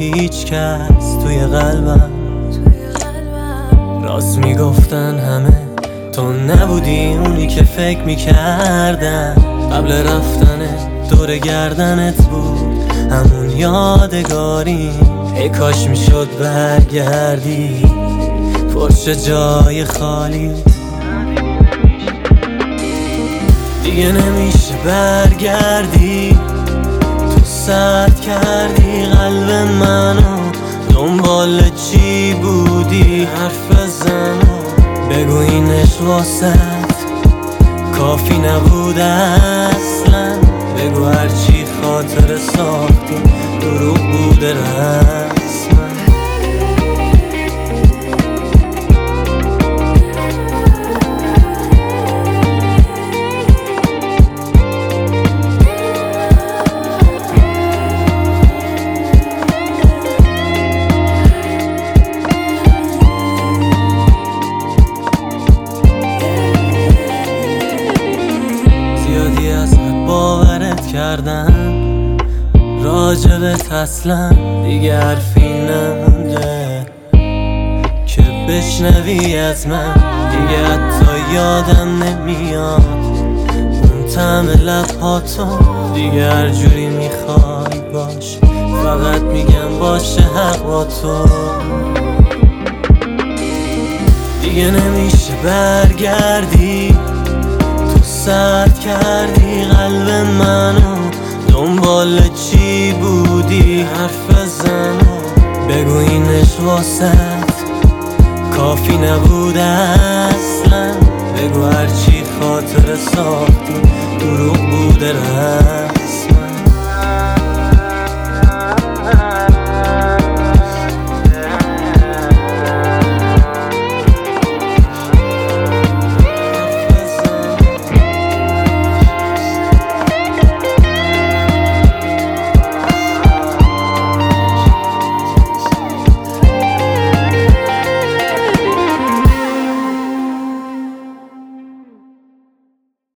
هیچ کس توی قلبم. راست میگفتن همه، تو نبودی اونی که فکر میکردم. قبل رفتنت دور گردنت بود همون یادگاری. ای کاش میشد برگردی، پرشه جای خالی. دیگه نمیشه برگردی، تو سرد کردی قلب منو. دنبال چی بودی؟ حرف بزن و بگو اینش واسط کافی نبود اصلا. بگو هرچی خاطر ساختی دروغ بوده رسما. زیادی ازت باورت کردم، راجبت اصلا دیگه حرفی نمونده که بشنوی از من. دیگه حتی یادم نمیاد اون طعم لبهاتو. دیگه هر جوری میخوای باش، فقط میگم باشه حق با تو. دیگه نمیشه برگردی، تو سرد کردی قلب منو. دنبال چی بودی؟ حرف بزن و بگو اینش واسط کافی نبود اصلا. بگو هرچی خاطر ساختی دروغ بوده